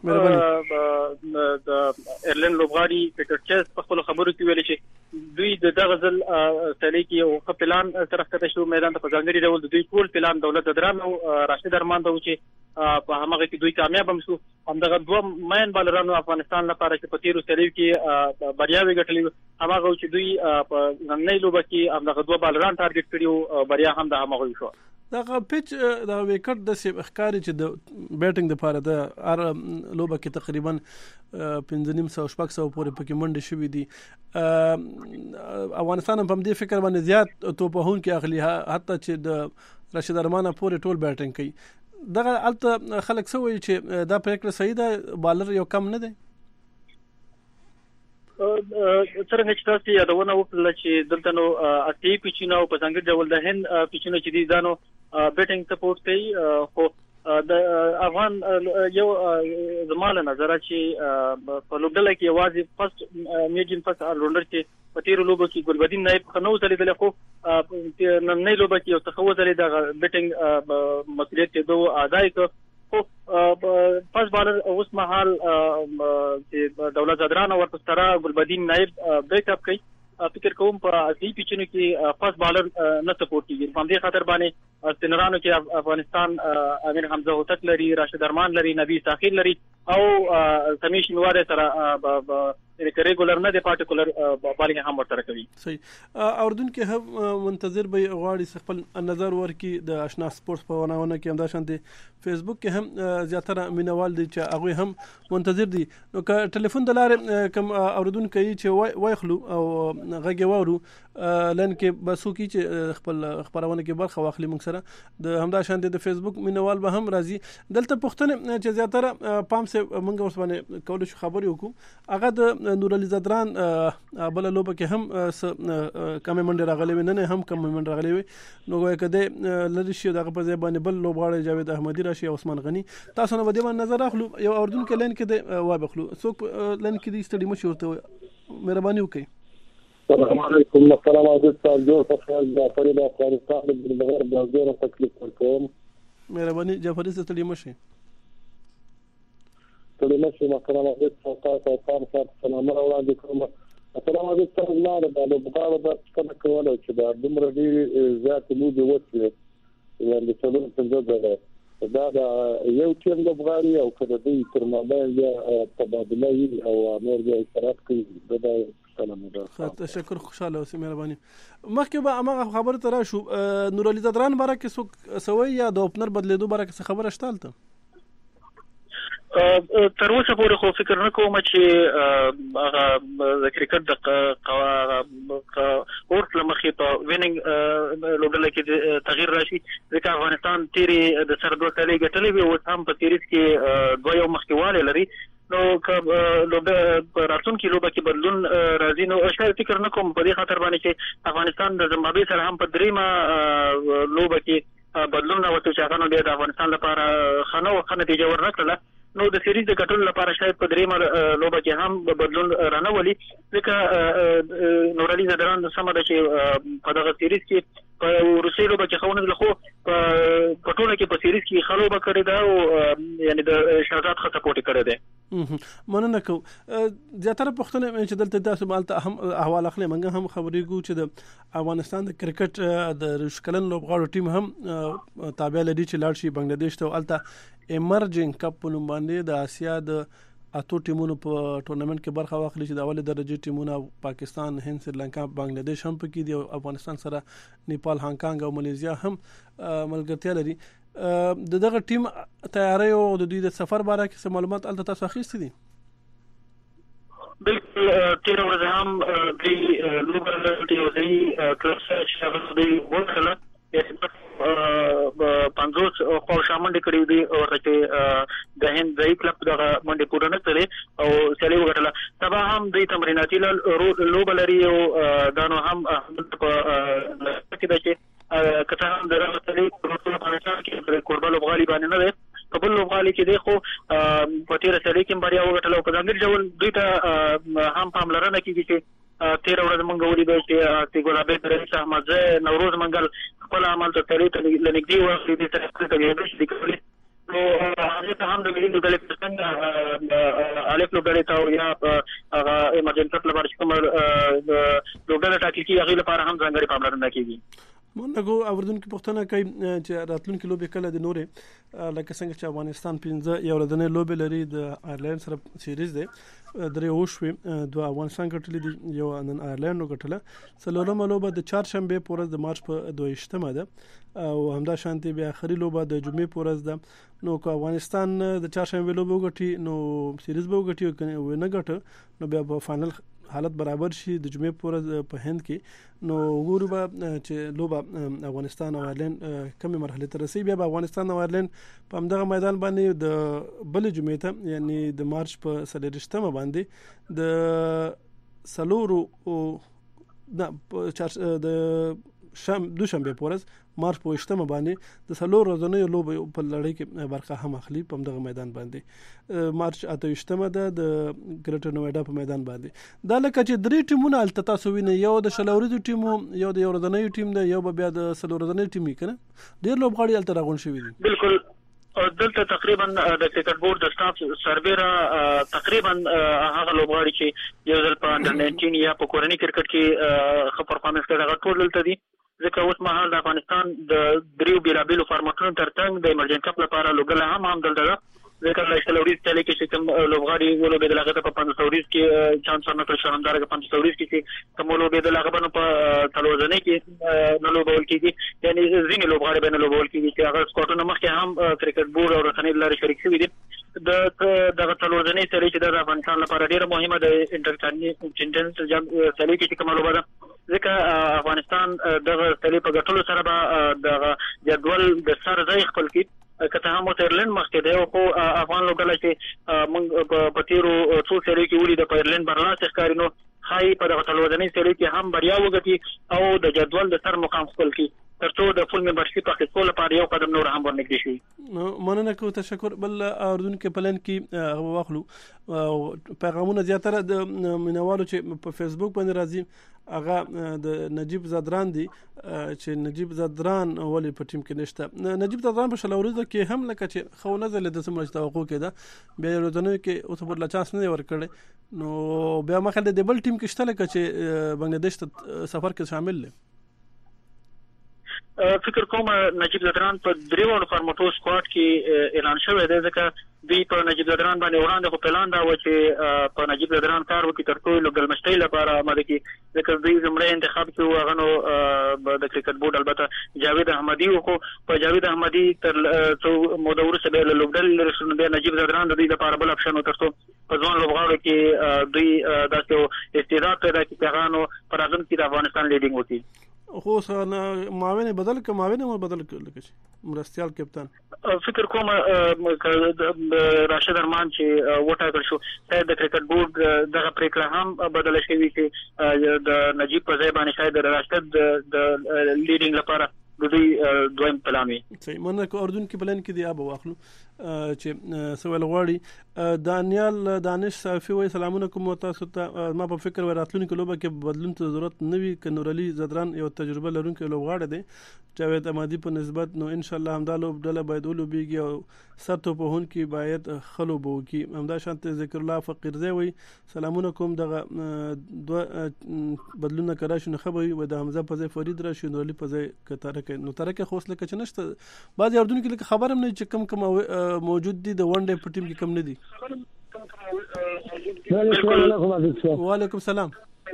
د ایرلند لوبغاړي پیټر چیس په خپل خبرو کې ویل چې دوی د دغه ځل تلې کې یو پلان طرف ته شو میدان ته په ځانګړي ډول د دوی ټول پلان دولت دران او راشد ارمان ته و چې په هغه کې دوی کامیاب هم شو. همدغه دوه مین بالرانو افغانستان لپاره چې په تیرو سریو کې بریاوي ګټلې هغه چې دوی په نننۍ لوبه کې همدغه دوه بالران ټارګټ کړیو بریا هم د هغه شو. دا پیچ دا وکټ د ښکاری چې د بیټینګ د لپاره د ار لوبه کې تقریبا 5.5 پورې پکې منډه شوې دي. افغانستان په دې فکر باندې زیات توپهون کې اخلي حتی چې د راشد ارمان پورې ټول بیټینګ کوي. دغه الته خلک سوي چې دا پریکړه صحیح ده بالر یو کم نه دی. څنګه چې تاسو یادونه وکړه چې دلته نو اتی پیچینو په څنګه ډول د هند پیچینو چې دي ځانو بیټینګ سپورټ کوي خو د افغان یو زماله نظر چې په لوبډله کې یوازې فرست میجن فرست الراوندر چې په تیر لوبو کې ګلبدین نایب خنو زلیدل خو نن نه لوبه کې یو تخو زلید د بیټینګ مسؤلیت دوه اداي کو پس بالر اوس مهال چې دولت زادران او ورپسره ګلبدین نایب بیک اپ کوي. فکر کوم په اصلي پیچونو کې پس بالر نه سپورټ کیږي. په دې خاطر باندې سپینرانو کې افغانستان امیر حمزه هوتک لري، راشد ارمان لري، نبی ساخیر لري او سمیش نواره سره ریګولر نه دی پارټیکولر بالینګ هم ورته کوي. صحیح. اردن کې هم منتظر به غواړي خپل نظر ورکړي د آشنا سپورټس په وناونه کې هم دا شانتي فیسبوک کې هم زیاتره مینوال دي چې هغه هم منتظر دي. نو که ټلیفون د لارې کوم اردن کوي چې وایخلو او غږی وورو لن کې بسو کې چې خپل خبرونه کې برخه واخلي موږ سره د همدا شانتي د فیسبوک مینوال به هم راځي. دلته پښتنه چې زیاتره پام سه موږ اوس باندې کول شو خبرې وکړو هغه د نور علي زدران بل لوبه کې هم کم منډه راغلي نه هم کم منډه راغلي نو کده لری شي دغه په ځای باندې بل لوبغاړي جاوید احمدي راشي او عثمان غني تاسو نو بده نظر اخلو یو اردن کې لین کې وابخلو څوک لین کې دې ستړي مشي ورته مهرباني وکړئ. السلام علیکم. السلام علیکم. جوړ فخر جعفری د افغانستان د بغیر د ډیر تکلیف ورکوم. مهرباني جعفری ستړي مشي. ستړي مشي. السلام علیکم. تاسو سلام وړاندې کوم. السلام علیکم. نه د بغاوت د څه کول چې د دومره ډیر زیات لوبي وڅې یعنی څلور څنګه دا یو ټیم د بغاری او کله د ترمنځ یا تبادله او امر د اشتراک کوي دا سلام ده. تشکر خوشاله اوسئ مهرباني. مخکې به هغه خبره تر شو نور علي زدران باره کې سوي یا د اوپنر بدلیدو باره کې خبره شته الته تر اوسه پورې خو فکر نه کوم چې هغه د کرکټ د اورت لمخې په ویننګ لوبډله کې تغییر راشي ځکه افغانستان تیری د سر دوه کالي ګټلې وي او هم په تیریس کې دوه یو مخکېواله لري نو لوبه راتلونکي لوبه کې بدلون راځي نو شاید فکر نه کوم په دې خاطر باندې چې افغانستان د زمبابوې سره هم په دریمه لوبه کې بدلون راوړي چې هغه نو د افغانستان لپاره خنو نتیجه ورنکړه نو د سیریز د ګټلو لپاره شاید په دریمه لوبه کې هم بدلون رانهولي ځکه نور علي زدران سم ده چې په دغه سیریز کې په روسي لوبه کې خونه له خو په ټوله کې په سیریز کې خلوبه کړې ده او یعنی د شهزاد خطه پورته کړې ده. مننه کو زیاتره پښتنه چې دلته تاسو مالته هم احوال اخلي منګه هم خبرې کو چې د افغانستان د کرکټ د رشکلن لوبغاړو ټیم هم تابع لري چې لاړ شي بنگلاديش ته الته ایمرجنګ کپ په نوم باندې د اسیا د اتو ټیمونو په ټورنمنت کې برخه واخلي چې د اول درجه ټیمونه پاکستان، هند، سریلانکا، بنگلاديش هم پکې دي او افغانستان سره نیپال، هانګ کانګ او ملیزیا هم ملګرتیا لري. دغه ټیم تیاری او د دوی د سفر باره کې معلومات الته تاسو اخیستي دي؟ بالکل تیر ورځ هم د لوبر ټیوزي کلاسه چې هغه د وکړه 50 خو شامل کړي دي او چې د هند ځای کلب د منډي پوره نه کړي او سړي وګټله سبا هم د تمریناتي لوبلري او دانو هم په کې د چې کته هم درغه سړي په افغانستان کې کوربه لوبغالي باندې نه ده په بل لوبغالي کې دی خو په تیر سړي کې بریا وګټله او په ځانګړي ډول دوی ته هم پاملرنه کیږي چې تیر ورځ مونږ ولیدل چې ګلابي رئیس احمد نوروز منګل خپل عمل ته تریته لنګدي وخت دې تر څو کوي نو هغه ته هم د ویلو د څنګه الف لوګړې تا یا هغه ایمرجنسي لپاره کوم لوګړې ټاکل کی هغه لپاره هم ځانګړي پاملرنه کیږي. مونږ اوردونکو پښتنه کوي چې راتلونکو لوبې کله د نورې لکه څنګه چې افغانستان 15 یو ردنې لوبې لري د آیرلند سره سیریز دی درې وشوي دوه افغانستان ګټلې دي یو نن آیرلند وګټله څلورمه لوبه د چهارشنبه په ورځ د مارچ په 22مه ده او همدا شانتي بیا اخري لوبه د جمعې په ورځ ده نو که افغانستان د چهارشنبه لوبه وګټي نو سیریز به وګټي او نه ګټه نو بیا په فائنل حالت برابر شي د جمعې په ورځ په هند کې نو وګورو به چې لوبه افغانستان او آیرلند کومه مرحله ته رسي بیا به افغانستان او آیرلند په همدغه میدان باندې د بل جمعې ته یعنی د مارچ په 23مه باندې د سلورو د دوشنبه په ورځ مارچ په 28مه باندې د سلور ورځې لوبې په لړۍ کې برخه هم اخلي په همدغه میدان باندې مارچ 28مه ده د ګریټر نویډا په میدان باندې دا لکه چې درې ټیمونه التتا سوینه یو د شلوري ټیم یو د یوردنۍ ټیم ده یو بیا د سلورځنۍ ټیم کنه ډیر لوبغاړي الترا غون شوی دي بالکل دلته تقریبا د کرکټ بورډ د سټاف سربیره تقریبا هغه لوبغاړي چې یو ځل په انډر 19 یا په کورنۍ کرکټ کې خپل پرفارمنس کوي هغه ټول دلته دي ځکه اوس مهال د افغانستان د دریو بیلابیلو فارمټونو ترڅنګ د ایمرجنس کپ لپاره لوګل هم دلته ده ځکه له شلوري تل کې چې کوم لوبغاړي ولوبېدل هغه په 500 کې چانس ورنکړ شرمدار 500 کې کوم لوبېدل هغه په تلوزنې کې نه لوبول کېږي یعنی ځینې لوبغاړي به نه لوبول کېږي چې هغه سکواټونه مخکې هم کرکټ بورډ او رسنۍ لپاره شریک شوي دي د تلوزنې سره چې د افغانستان لپاره ډیره مهمه ده انټرکانټیننټل سلی کې کوم لوبه ده ځکه افغانستان دغه سلی په ګټلو سره به د جدول د سر ځای خپل کې کته هم ایرلند مخکې دی خو افغان لوګل چې موږ په تیرو څو سری کې ولې د ایرلند برلاس ښکاري نو خای په دغه تلوزنې سری کې هم بریا وګټي او د جدول د سر مقام خپل کې ترڅو د فول ممبرشپ اخیستلو لپاره یو قدم نور هم ورنږدې شي مننه کوم تشکر بل اردن کې پلان کې واخلو پیغامونه زیاتره د منوالو چې په فیسبوک باندې راځي هغه د نجیب زادران دي چې نجیب زادران ولې په ټیم کې نشته نجیب زادران په شلوريزه کې هم لکه چې خو نزل د سمج توقع کېده بیا ورځنوي کې اوس پر لا چانس نه ورکړي نو بیا مخه د بل ټیم کې شته لکه چې بنگلاديش ته سفر کې شامل دي فکر کوم نجیب زادران په دریو فارمټو سکواډ کې اعلان شوی دی ځکه دوی په نجیب زادران باندې وړاندې خو پلان دا و چې په نجیب زادران کار وکړي ترڅو لوګل مشتۍ لپاره آماده کړي ځکه دوی زموږ انتخاب کې هغه نو د کرکټ بورډ البته جاوید احمدي خو په جاوید احمدي تر څو موده وروسته به لوګل رسونه به نجیب زادران د دې لپاره بل اپشن ترڅو په ځوان لوبغاړو کې دوی داسې استعداد پیدا کړي چې هغه نو پر اعظم کې د افغانستان لیډینګ وکړي خو معاون بدل ک معاون مو بدل کړل مرستيال کپتان فکر کوم راشد ارمان چې وټاکل شو د کرکټ بورډ دغه پریکړه هم بدل شوې چې د نجیب په ځای باندې شاید راشد د لیډینګ لپاره د دوی دویم پلان وي صحیح مننه کو اردن کې پلان کې دی ابو واخلو چې سوال غواړي دانیال دانش صافي وای سلامونه کوم تاسو ته ما په فکر وراتلونکو لوبه کې بدلون ته ضرورت نه وي ک نور علي زدران یو تجربه لرونکي لوبغاړي دي جاوید احمدي په نسبت نو ان شاء الله همدا لوب ډله باید ولوبيږي او سرته په هون کې باید خلو بو کې همدا شانت ذکر الله فقیرزی وای سلامونه کوم دغه بدلونه کرا شو نه خبري و د حمزه په ځای فرید راشي نور علي په ځای کتاره کې نو ترکه خوصله کې نشته بعض اردن کې خبرم نه چې کم موجود دي د ون ډے په ټیم کې کم نه دي وعلیکم السلام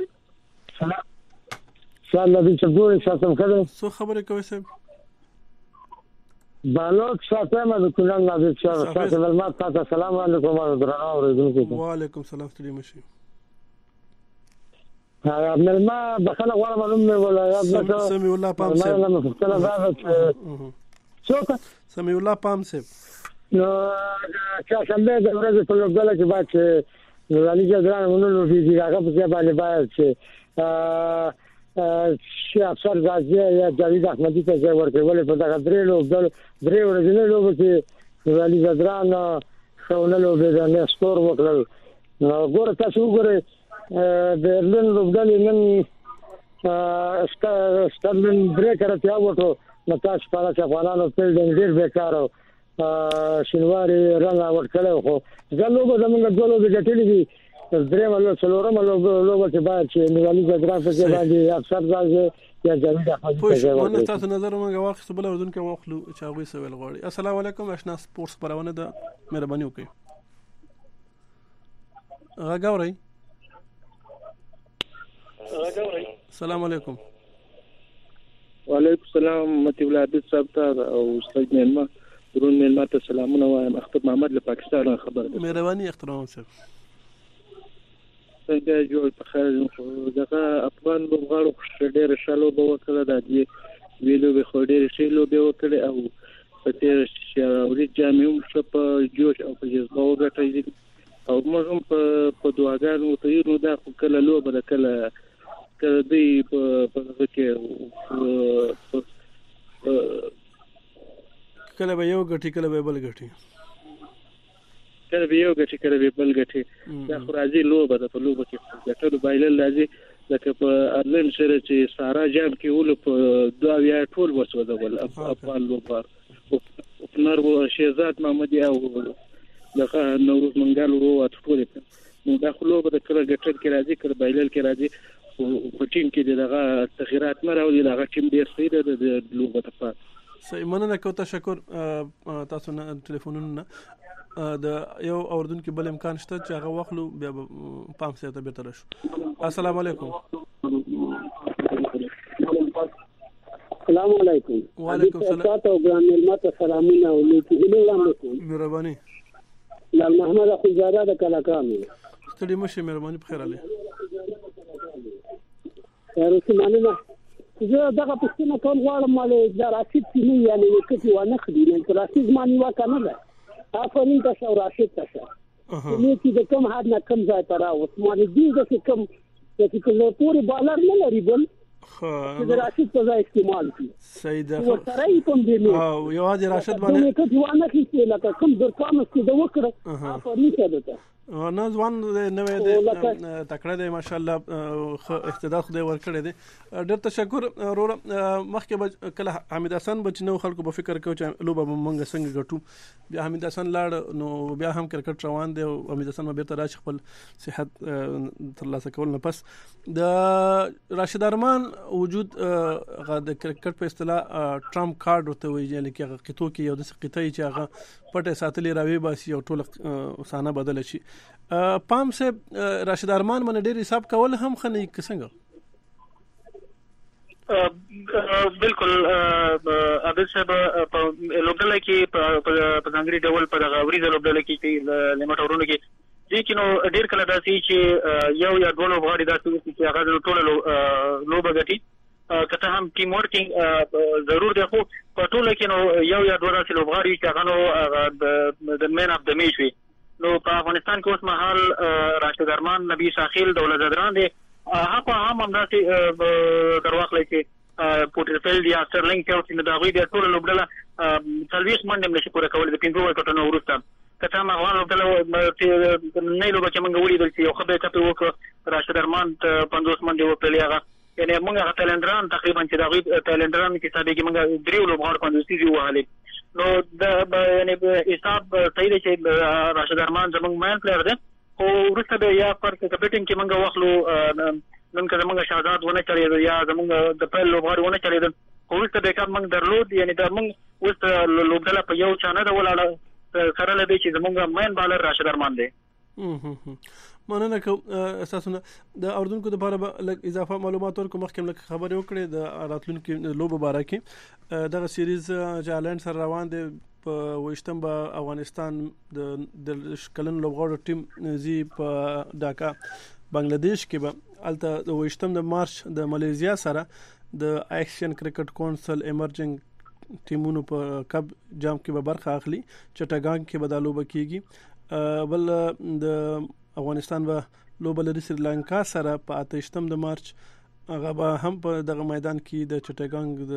سلام نبی چګور شاتم کړه سو خبره کوي صاحب بالوک شاتم د کولان نبی شاتم معلومات تاسو سلام علیکم درنو اوریدونکو وعلیکم السلام ستړي مشي خپل ما بخله غواړم معلومه ولا سمي الله پام سه څوک سمي الله پام سه نو چې څنګه د ورځې په لوګل کې باید نو علي جدران مونږ دي هغه په ځای باندې باید چې چې افسر غازی یا جاوید احمدي ته ځای ورکول په دغه درې ورځې لوبه کې علي جدران خونه لوبه نه سکور وکړل نو ګوره تاسو ګوره د ایرلند لوبډلې نن سترلن بریک راځي او نو تاسو په اړه افغانانو په ډېر بیکارو شینواری رنګ ورکړل خو ځلوبه زمونږ ډولو د ګټلې دي درېم له څلورم لوبه چې باید چې نیولې ځدران په کې باندې افسر ځای یا جاوید احمدي ته ځای ورکړي. تاسو نظر موږ واخیست بل اردن کې واخلو چې هغه سوال غواړي. السلام علیکم آشنا سپورتس خبرونه ده مهرباني وکړئ. غاوري السلام علیکم. وعلیکم السلام متي ولادت صاحب ته او استاد مېلمه درون مېلمه ته سلامونه وایم. اختر محمد له پاکستان خبر ده. مهرباني احترام صاحب. څنګه جوړ په خیر دغه افغان لوبغاړو ډېر شالو به وکړه د دې ویلو به خو ډېر شالو به وکړي او په تیر شاوري جامعو په جوش او په جذبه وګټي او موږ هم په دعاګانو ته یو دا کله لوبه د کله دی په کې کله به یو غټي کله به بل غټي کله به یو غټي کله به بل غټي دا خو راځي لوبه د په لوبه کې ټول بایلل راځي لکه په ارلند سره چې سارا جام کې ول په دوه یا ټول وسودول افغان لوبغاړ او نور شهزاد محمدي او دغه نوروز منګل وو ټول نو دا خو لوبه د کله غټل کې راځي کله بایلل کې راځي په ټیم کې دغه تغیرات نه راوړي دغه ټیم ډیر سیده د لوبه ته پات. صحیح مننه کوم تشکر. تاسو نه ټلیفونونه د یو اردن کې بل امکان شته چې هغه واخلو بیا پام سره ته به تر شو. السلام علیکم. السلام علیکم. وعلیکم السلام. تاسو ګران ملت سلامونه او نیکی وړاندې. مهرباني. لال محمد خزاده د کلاکانو. ستړي مشه مهرباني په خیر علي. رسمانه زه دغه پښتنه کوم غواړم مال د راشد سینې یعنی کتي ونه خدي نن راشد مانی وکنه ده افرین تاسو راشد تاسو نو چې د کوم حد نه کم ځای تر اوس مال دې د کوم چې کوم پوری بالر نه لري بل چې راشد په ځای استعمال کی صحیح ده ورته یې کوم دی او یو د راشد باندې کتي ونه خېږي لکه کوم درکانو چې د وکړه افرین ته ده نه ځوان نوې د تکړه دی ماشاءالله اقتدار خدای ورکړی دی. ډېر تشکر وروره. مخکې کله حمید حسن بچ نو خلکو په فکر کوي چې لوبه مونږ څنګه ګټو بیا حمید حسن لاړ نو بیا هم کرکټ روان دی او حمید حسن بیرته راشي خپل صحت ترلاسه کول نه پس د راشد ارمان وجود د کرکټ په اصطلاح ټرامپ کارت ورته وایي یعنی کې هغه قطو کې یو د قطعي چې هغه پټه ساتلې راوي باسي او ټول سانه بدل شي. پام سے راشد ارمان باندې ډېر حساب کول هم خنې څنګه بالکل عبد صاحب په لوبډله کې په ځانګړي ډول په دغه وریځ لوبډله کې لمټورونو کې دي کې نو ډېر کله داسې چې یو یا دوه لوبغاړي داسې چې هغه ټول لوبه ګټي کته هم ټیم ورکینګ ضرور دی خو په ټول کې نو یو یا دوه داسې لوبغاړي چې هغه نو د مین اف د میچ وي. نو په افغانستان کې اوس مهال راشد ارمان نبی شاخیل دولت زدران دي هغه هم داسې درواخلې چې پورټرفیلډ یا سټرلینګ چې نو دا غوي د ټول لوبډله 40 منډه نشي پوره کول د 15 وکټونو ورسته کته ما غوړ لوبډله نه لوبه چې موږ ولیدل چې یو خبره کته وکړه راشد ارمان 50 منډه وکړي هغه یعنی موږ تایلندران تقریبا چې دا غوي تایلندران کې صاحب کې موږ دریو لوبغاړو 50 سیزي وهاله نو د یعنی حساب صحیح دی چې راشد ارمان زموږ مین پلیئر دی او ورسته به یا پر کپټین کې موږ واخلو نن کله موږ شهزاد ونه چلیدو یا زموږ د پیل لوبغاړي ونه چلیدو ورسته به کار موږ درلود یعنی دا موږ اوس لوبډله په یو چانه دا ولاړه سره لدی چې زموږ مین بالر راشد ارمان دی. مننه کوم اساسونه د اردن کو د لپاره اضافه معلومات ورکو مخکې لکه خبرې وکړې د راتلونکو لوبو باره کې دغه سیریز جالند سره روان دی په وشتم به افغانستان د کلن لوبغاړو ټیم زی په ډاکا بنگلاديش کې به الته د وشتم د مارچ د ماليزیا سره د ایشین کرکټ کونسل ایمرجنګ ټیمونو په کب جام کې به برخه اخلي. چټاګان کې به د لوبه کیږي. بل د افغانستان به لوبه لري سریلانکا سره په 28 د مارچ هغه به هم په دغه میدان کې د چټاګان د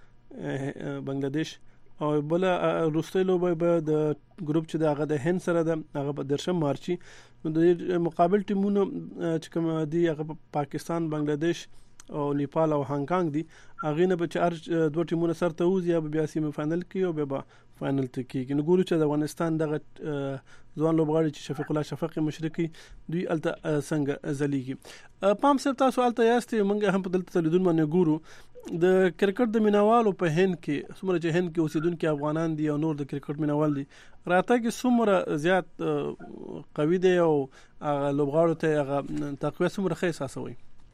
بنگلاديش او بل روسي لوبه به د ګروپ چې دغه د هند سره د هغه په 13 مارچ نو د مقابل ټیمونو چې کوم دي هغه پاکستان بنگلاديش او نیپال او هانګ کانګ دي هغه نه به چې دوه ټیمونه سره ته وځي یا بیا سیمه فائنل کې او بیا فائنل ته کېږي. نو ګورو چې د افغانستان دغه ځوان لوبغاړي چې شفیق الله شفق مشرقي دوی الته څنګه ځلیږي. پام سره تاسو الته یاستئ موږ هم په دلته لیدون باندې ګورو د کرکټ د مینوالو په هند کې څومره چې هند کې اوسیدونکو افغانان دي او نور د کرکټ مینوال دي راته کې څومره زیات قوي دي او لوبغاړو ته هغه تقویه څومره ښه احساسوي.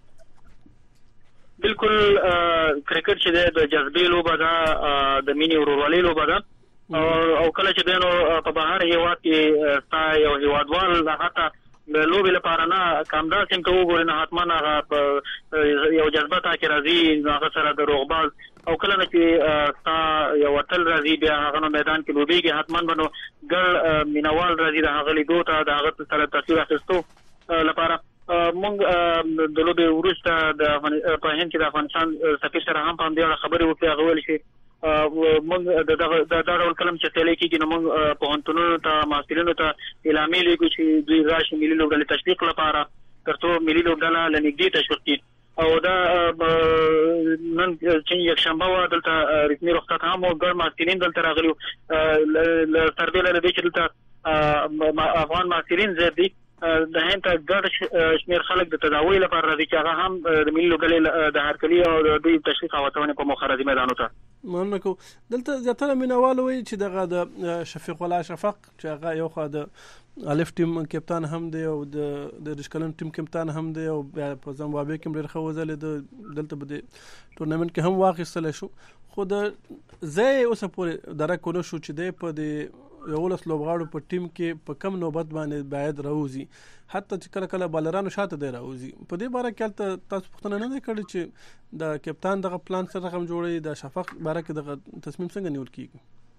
بالکل کرکټ چې د جذبې لوبه ده د مینې ورورولۍ لوبه ده او کله چې دینو په بهر هیواد کې تا یو هیوادوال حتی د لوبې لپاره نه کامدا سیم ته وګوري نه حتما هغه یو جذبه تا کې راځي هغه سره د روغباز او کله چې تا یو وتل راځي بیا هغه میدان کې لوبيږي حتما بنو ګل مینوال راځي د هغه لیدو ته د هغه سره تصویر اخیستو لپاره مونږ د لوبې ورسته د په هند کې د افغانستان سفیر سره هم په دې خبرې وکړې هغه ویل شي مونږ د ډول کلم چې تلې کېږي نو مونږ په هنتونو ته ماسترینو ته اعلان لیکو چې دوی راشي ملي لوبډلې تشویق لپاره ترڅو ملي لوبډله لنګدي تشویق کړي او دا نن چې یک شنبه دلته رسمي رخصت هم او ګر ماسترین دلته راغلي تر دې لري چې دلته افغان ماسترین زیات دي د هند ته ګډ شمیر خلک د تداوی لپاره راځي چې هغه هم د ملي لوبډلې د هرکلي او د دوی تشویق او تونه په مخه راځي میدانو ته. مننه کو دلته زیاتره مینوال وي چې دغه د شفیق الله شفق چې هغه یو خو د الف ټیم کپتان هم دی او د رشکلن ټیم کپتان هم دی او په زمبابوې کې ډېر ښه وځل دلته په ټورنمنت کې هم واخیستل شو خو د زه اوس پورې درک کولو شو چې دی په د یولس لوبغاړو په ټیم کې په کم نوبت باندې باید راوځي حتی چې کله کله بالرانو شاته دی راوځي. په دې باره کې تاسو پوښتنه نه کړې چې د کپتان دغه پلان سره رقم جوړي د شفق باره کې دغه تصمیم څنګه نیول کیږي؟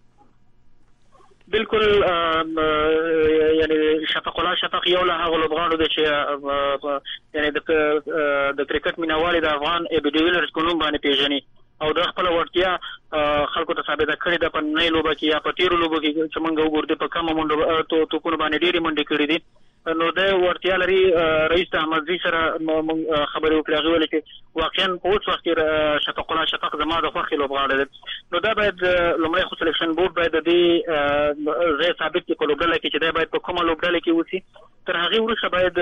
بالکل یعنی شفق الله شفق یو له هغه لوبغاړو دی چې یعنی د کرکټ مینوال د افغان ایبیډیولرز په نوم باندې پیژني او د خپل ورتیا خلکو ته ثابت کړی د پنځه لوبه کې یا په 13 لوبه کې چې موږ وګورئ په کومه منډه تو کو باندې ډېری منډه کړې دي نو د ورتیا لري رئیس احمدزي سره خبرې وکړې غوښتل چې واقعا په اوس وخت کې شفق الله شفق زما د خوښ لوبغاړی دی نو دا باید لومړی خو سلیکشن بورډ باید د دې زه ثابت کړي په لوبډله کې چې دا باید په کومه لوبډله کې وسی تر هغه وروسته باید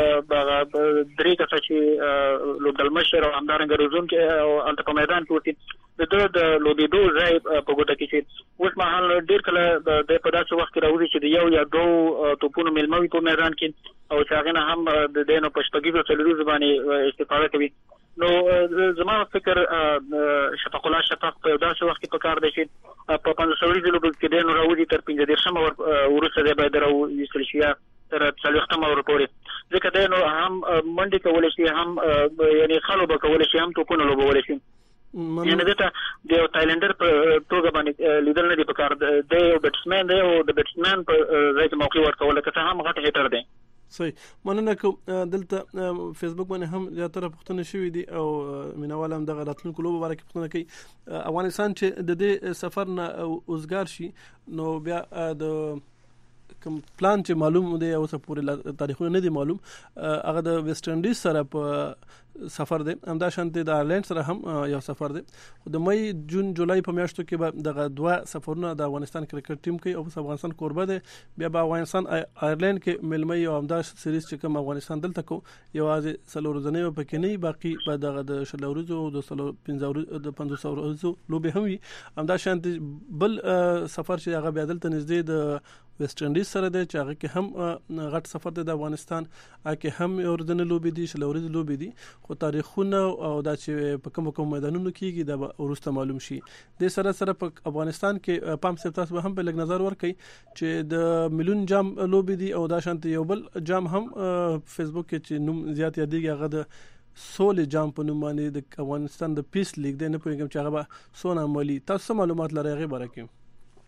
درې کسه چې لوبډل مشر او همدارنګه روزون کې او الته په میدان کې وسی د لوبېدو ځای په ګوته کې چې اوس مهال ډېر کله د په داسې وخت کې راوځي چې یو یا دوه توپونو ملموي په میدان کې او چې هغه نه هم د دینو په شپږیزو څلورو باندې استفاده کوي نو زما فکر شفق الله شفق په داسې وخت کې په کار دی چې په 15 لوبو کې دینو راوځي تر 15 وروسته دی باید راوځي شي تر 40 مور پورې ځکه دینو هم منډي کول شي هم یعنی خلوب کول شي هم توپونه لوبول شي یعنی دته د تایلندر په توګه باندې لیدل نه دی په کار دی او بیټسمن دی او د بیټسمن په ځای کې موقع ورکول کته هم غټ هیټر دی. صحیح مننه کوم. دلته فیسبوک باندې هم زیاتره پوښتنه شوې دي او مینوال هم دغه راتلونکو لوبو باره کې پوښتنه کوي افغانستان چې د دې سفر نه اوسګار شي نو بیا د کوم پلان چې معلوم دی او څه پورې تاریخونه نه دي معلوم هغه د ویسټ انډیز سره په سفر دی همدا شانته د آیرلند سره هم یو سفر دی خو د مې جون جولای په میاشتو کې به دغه دوه سفرونه د افغانستان کرکټ ټیم کوي او افغانستان کوربه دی بیا به افغانستان آیرلند کې ملمي او همدا سریز چې کوم افغانستان دلته کو یوازې سلور ورځې په کې نه باقي به دغه د شلورزو او د 500 ورځو لوبه هم وي همدا شانته بل سفر چې هغه بیا دلته نږدې د ویسټ انډیز سره دی چې هغه کې هم غټ سفر دی د افغانستان هغه هم اردن لوبې دي شلورز لوبې دي خو تاریخونه او دا چې په کوم میدانونو کېږي دا ورسته معلوم شي. د سره په افغانستان کې پام سره تاسو هم په لګ نظر ورکړئ چې د مليون جام لوبې دي او دا شانته یو بل جام هم فیسبوک کې چې نوم زیات یادېږي هغه د سول جام په نوم باندې د افغانستان د پیس لیګ دی نه پوهیږم چې هغه به سونه مالی تاسو معلومات لرئ هغه باره کې؟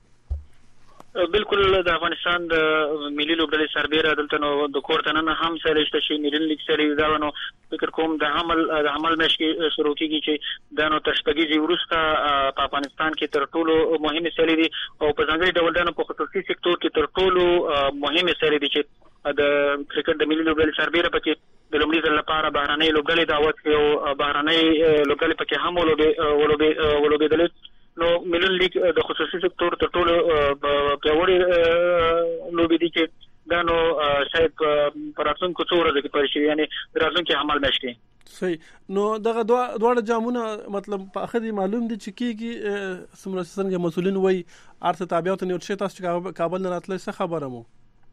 بالکل د افغانستان د ملي لوبډلې سربېره دلته نو د کورتنن هم سلیکټ شي نیرن لیګ سری دا نو فکر کوم د عمل مش کې شروع کیږي چې د نو تشبګي ورسته په افغانستان کې تر ټولو مهمه سری دي او په ځانګړي ډول د په خصوصي سکتور کې تر ټولو مهمه سری دي چې د کرکټ د ملي لوبډلې سربېره پکې د لومړي ځل لپاره بهرنۍ لوبډلې دعوت یو بهرنۍ لوبډلې پکې هم ولوبېدلې. نو ملي لیګ د خصوصي سکتور تر ټولو پیاوړي لوبې دي چې دا نو شاید په راتلونکو څو ورځو کې پیل شي، یعنی د راتلونکي حمل میاشت کې. صحیح. نو دغه دواړه جامونه مطلب په اخر معلوم دي چې کیږي څنګه مسولین وایي ارته تابعیت نه ورشي تاسو کابل نه راتلې څه خبره مو؟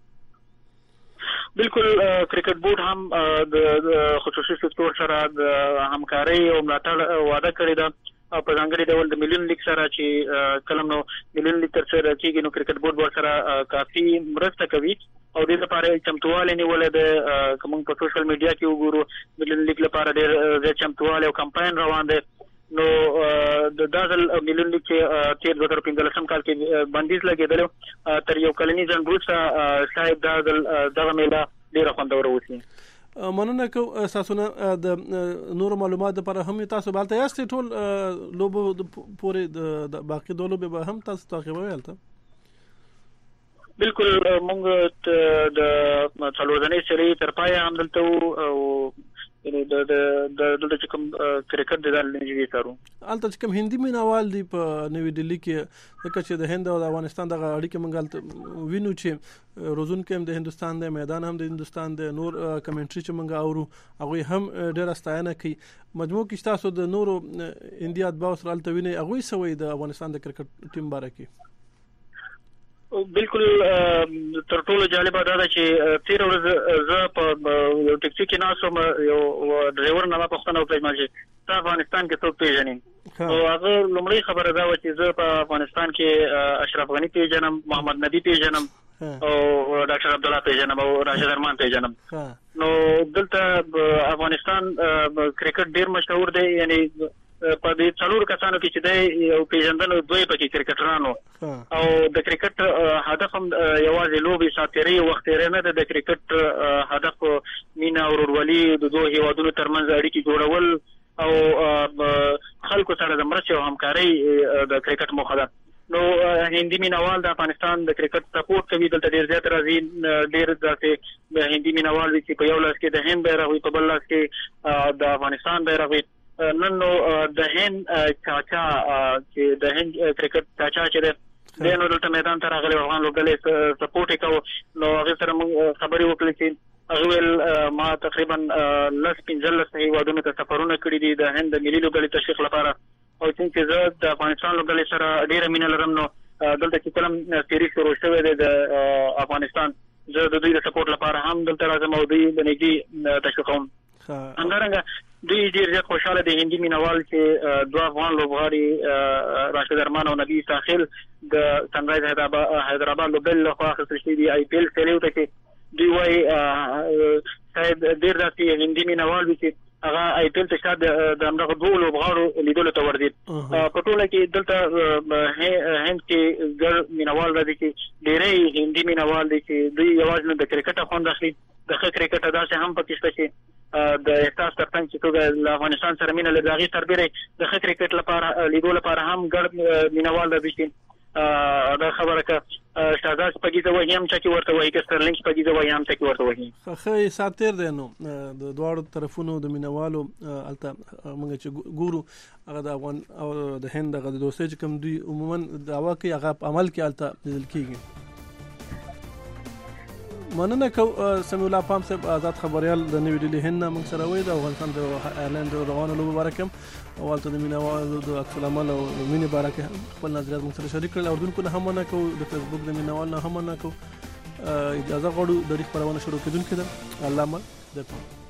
بالکل کرکټ بورډ هم د خصوصي سکتور سره د همکارۍ او ملاتړ وعده کړې ده او په ځانګړي ډول د مليون لیګ سره چې کلم نو مليون لیګ تر څو راځي نو کرکټ بورډ ورسره کافي مرسته کوي او د لپاره چمتواله نیولې د کوم په سوشل میډیا کې وګورو مليون لیګ لپاره د چمتواله او کمپاین روان دي. نو د دازل مليون لیګ چې 2015 کال کې بندیز لګیدل تر یو کلنی ځن وروسته شاید دغه میله ډیره خوندور وسی. مننه کو اساسونه د نور معلومات لپاره هم تاسو بالته یاست ټول لوب پورې د باقي دولو به هم تاسو تعقیبوي البته. بالکل موږ د څلورځنې سری تر پای هم دلته او د کوم کرکټ د نړۍ سره البته کوم هندي مینوال دی په نوې دلی کې ځکه چې د هند او د افغانستان دغه اړیکې موږ وینو چې روزون کې هم د هندستان د میدان هم د هندستان د نور کمنټري چې موږ اورو هغه هم ډېر ستاینه کوي. مجموع کې تاسو د نورو انډیا د باور سره البته ویني هغه سوي د افغانستان د کرکټ ټیم باره کې. بالکل تر ټولو جالب دا ده چې 13 ورځې زه په یو ټیکسي کې ناسم یو ډرایور نه پښتنه وکړم چې په افغانستان کې څوک پیژنې او هغه لومړی خبره دا و چې زه په افغانستان کې اشرف غنی پیژنم، محمد نبی پیژنم او ډاکټر عبد الله پیژنم او راشد ارمان پیژنم. نو دلته افغانستان کرکټ ډیر مشهور دی، یعنی په دې څلور کسانو کې چې د یو پیژندنو دوی پکې کرکټرانو او د کرکټ هدف هم یوازې لوبي ساتري وخت نه د کرکټ هدف مینا او ورولي د دوه هیوادونو ترمنځ اړیکې جوړول او خلکو سره د مرسته او همکارۍ د کرکټ موخه ده. نو هندي مینوال د افغانستان د کرکټ سپورټ کوي، دلته ډیر زیات راځي، ډیر داسې هندي مینوال چې په یو لاس کې د هند بیرغ وي، په بل لاس کې د افغانستان بیرغ وي. نن نو د هند چاچا چې د هند کرکټ چاچا چې د نو دلته میدان ته راغلی افغان لوبډلې سپورټ وکاو. نو هغه سره موږ خبرې وکړې چې هغه ما تقریبا 15 هیوادونو ته سفرونه کړي دي د هند ملي لوبډلې تشویق لپاره او چې زه د افغانستان لوبډلې سره ډیره مینه لرم. نو دلته چې کلم سیریز شروع شوی دی د افغانستان، زه د دوی د سپورټ لپاره هم دلته راځم او دوی د نږدې تشویق کوم. همدارنګه دوی ډیر زیات خوشاله دي هندي مینوال چې دوه افغان لوبغاړي راشد ارمان او نبی ساحل د سنرایز حیدرآباد لوبډلې لخوا اخیستل شوي دي آی پی ایل سیریو ته کې. دوی وایي شاید ډیر داسې هندي مینوال وي چې هغه آی پی ایل ته شاید د همدغه دوه لوبغاړو لیدلو ته ورځي. په ټوله کې دلته هند کې ګڼ مینوال راځي چې ډېری هندي مینوال دي چې دوی یوازې د کرکټ خوند اخلي، د ښه کرکټ داسې هم پکې شته چې د احساس ترڅنګ چې توګه له افغانستان سره مینه لري، د هغې سربیره د ښه کرکټ لپاره لیدو لپاره هم ګڼ مینوال راځي چې دا خبره که شهزاد شپږیزه وایي هم چا کې ورته وایي، که سترلینګ شپږیزه وایي هم چا کې ورته وایي. ښه حساب تېر دی. نو د دواړو طرفونو د مینوالو هلته موږ چې ګورو هغه د افغان او د هند هغه د دوستۍ چې کوم دوی عموما دعوا کوي هغه په عمل کې هلته لیدل کېږي. مننه کو سمیع الله پام صاحب آزاد خبريال د نوې ډیلی هند موږ سره وای د افغانستان د ایرلند روانو لوب مبارکم او ولته د مینوال د عکس العمل او مینه بارکه خپل نظریات موږ سره شریک کړل. اردن کو نه هم نه کو د فیسبوک د مینوال نه هم نه کو اجازه غواړو د خبرونه شروع کیدونکو ده. الله مل درته